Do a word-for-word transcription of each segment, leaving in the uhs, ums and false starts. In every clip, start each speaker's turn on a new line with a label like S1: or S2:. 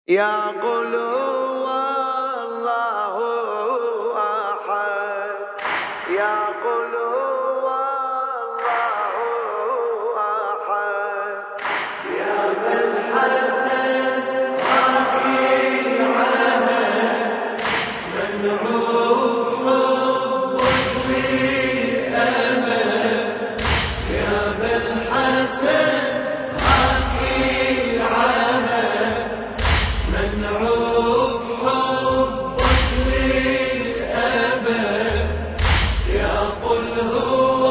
S1: يا قل هو الله أحد يا قل هو الله أحد
S2: يا ذا الحسن حكي العهد منعوف حبك للأبد يا ذا الحسن حكي العهد منعوف حبك للأبد يا قل هو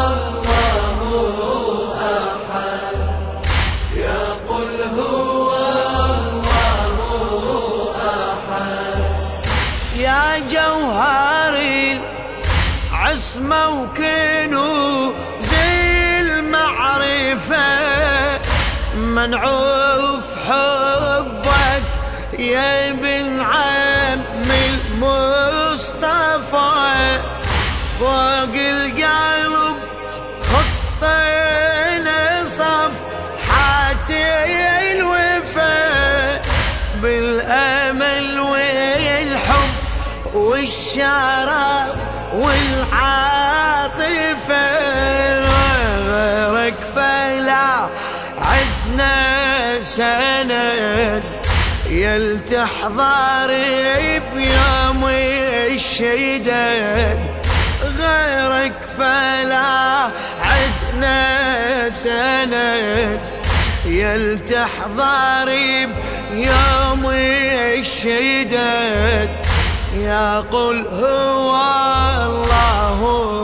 S2: الله أحد يا قل هو الله أحد
S1: يا جوهر العصمة وكنوز المعرفة منعوف حبك يا ابن عم المصطفى فوق القلب خطينا صفحاتي الوفا بالأمل والحب والشرف والعاطفة غيرك فلا عدنا سند يلتحضر بيوم الشداد غيرك فلا عدنا سند يلتحضر بيوم الشداد يا قل هو الله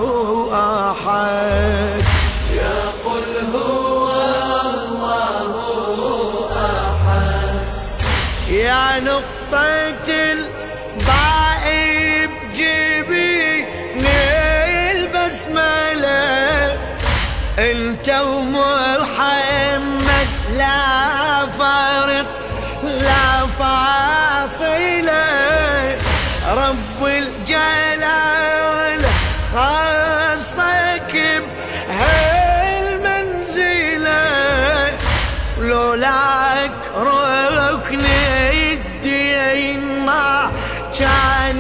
S1: أحد
S2: يا قل هو الله أحد
S1: يا نقطة الضاء بجبين البسملة انت ومحمد لا فارق لا فاصلة رب الجلال خاصك بهالمنزلة لولاك ركن الدين ما كان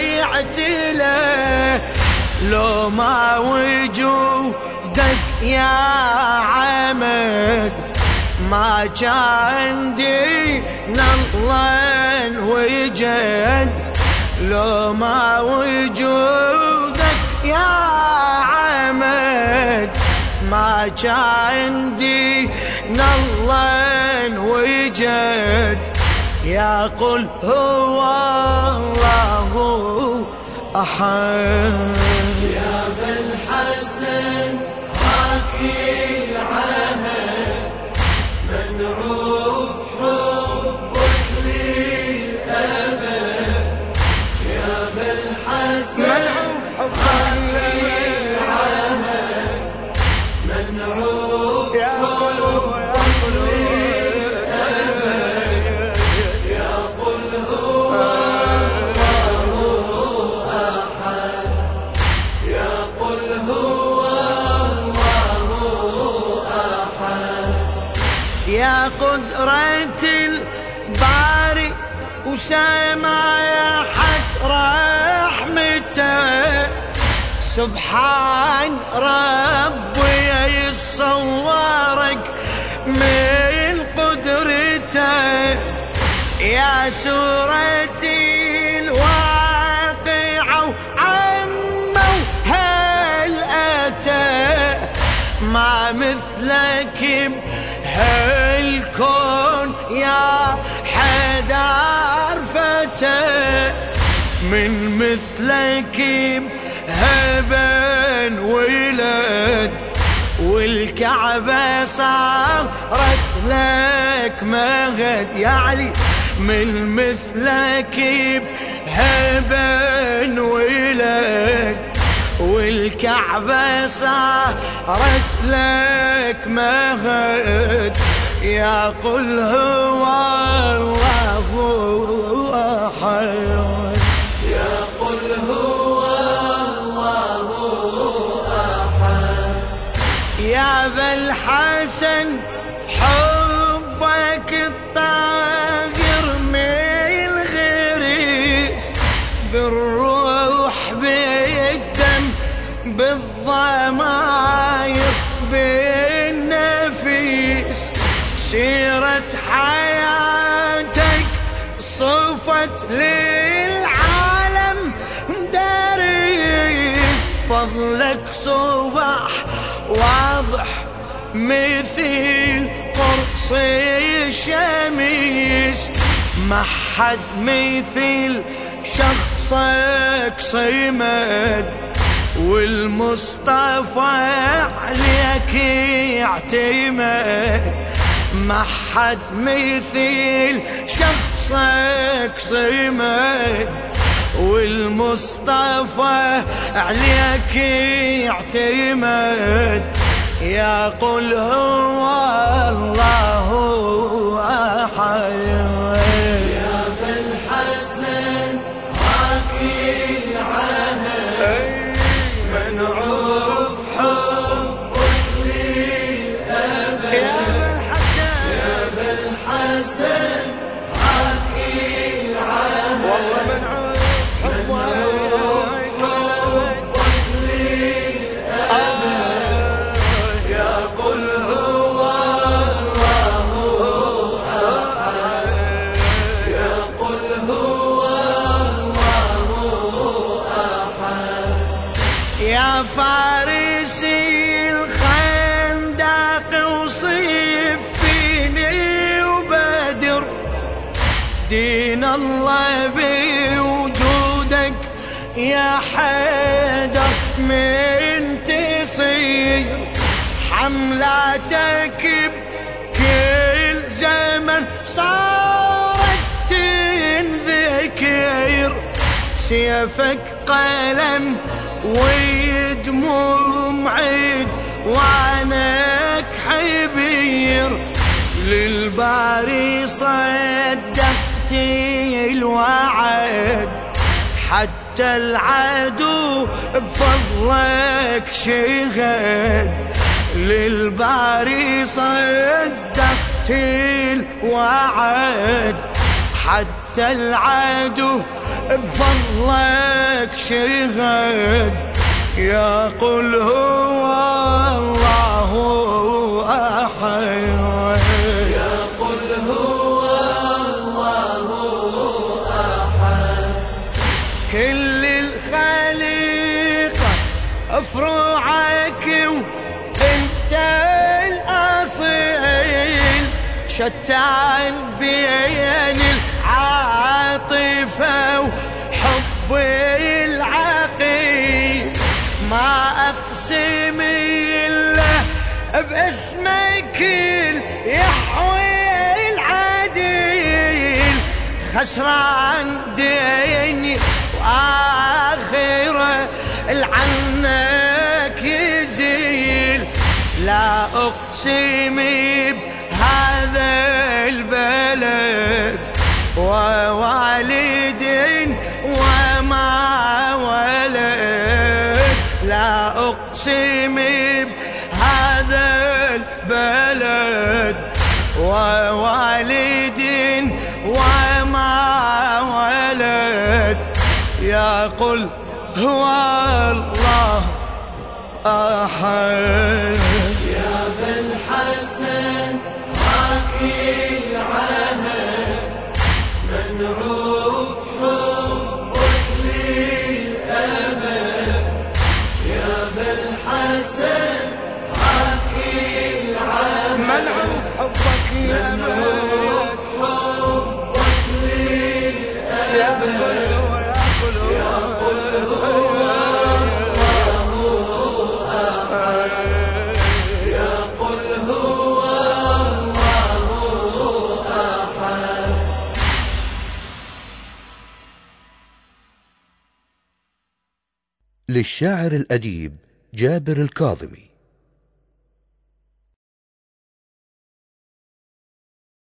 S1: يعتله لو ما وجودك يا عمد ما كان دين الله انوجد لو ما وجودك يا عمد ما كان دين الله انوجد يا قل هو الله أحد
S2: يا ذا الحسن حكي العهد منعوف حبك للأبد يا ذا الحسن حكي العهد منعوف حبك للأبد يا قل هو الله أحد يا قل هو الله أحد
S1: يا قدرة الباري وسماحة رحمته سبحان ربي يصورك من قدرته يا سورتي الواقعة وعمه هل أتى ما مثلك بهالكون يا حدار فتى من مثلك بهبن ولد والكعبة صارت لك مهد يا علي من مثلك بهبن ولد والكعبة صارت لك مهد يا قل هو الله أحد
S2: يا قل هو الله أحد
S1: يا ذا الحسن حبك الطاهر سيرة حياتك صفت للعالم دارس، فضلك صبح واضح مثل قرص الشمس، ما حد مثل شخصك صمد، والمصطفى عليك يعتمد، ما حد مثل شخصك صمد، والمصطفى عليك يعتمد. يا قل هو الله أحد،
S2: يا ابا الحسن حاكي العهد، منعوف حبك للأبد.
S1: يا
S2: ابا الحسن حاكي العهد،
S1: والله منعوف
S2: حبك للأبد. يا قل هو الله أحد، يا قل هو الله أحد.
S1: يا فارسي الخندق وصفيني وبدر، دين الله بوجودك يا حيدر من تصير، حملاتك بكل زمن صارت تنذكر، سيفك قلم ويدمر معيد وعنك حبير، للباري صدقت الوعد، حتى العدو بفضلك شهد، للباري صدقت الوعد، حتى العدو بفضلك شهد. يا قل هو الله أحد،
S2: يا قل هو الله أحد.
S1: كل الخليقة فروعك وانت الأصيل، شتان بين العاطفة وحب العقيل، ما أقسم إلا باسمك يحوي العديل، خسران ديني وآخرة لعنك يزيل، لا أقسم بهذا البلد ووالد وما ولد، لا أقسم بهذا البلد ووالد وما ولد. يا قل هو الله أحد،
S2: يا ابا الحسن حاكي العهد، منعوف حبك للأبد. يا ابا الحسن حاكي العهد،
S1: منعوف حبك يا
S2: منعوف حبك للأبد. يا قل هو الله أحد، يا قل هو الله أحد.
S3: للشاعر الأديب جابر الكاظمي.